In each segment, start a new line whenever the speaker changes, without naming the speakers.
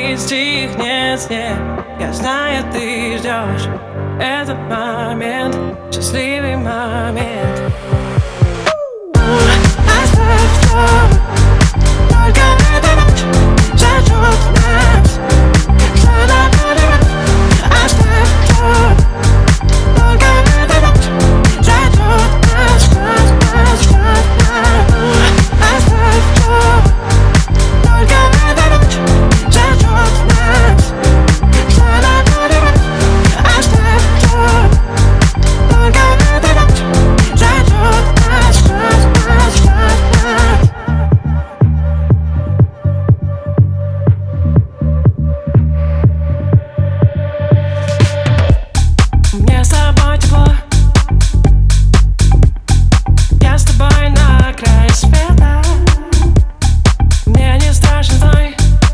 и стихнет снег. Я знаю, ты ждешь этот момент, счастливый момент. Оставь все, только эта ночь зажжет нас. Все наоборот. Оставь все, только эта ночь зажжет нас, нас. Оставь все, только эта ночь зажжет нас. Все наоборот. Оставь все, только эта ночь зажжет нас, нас. Мне с тобой тепло, я с тобой на край света. Мне не страшен зной,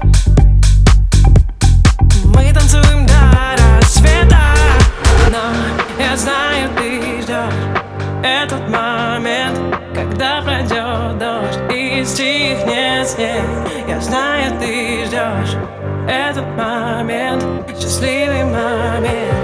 мы танцуем до рассвета. Но я знаю, ты ждешь этот момент, когда пройдет дождь и стихнет снег. Я знаю, ты ждешь этот момент, счастливый момент.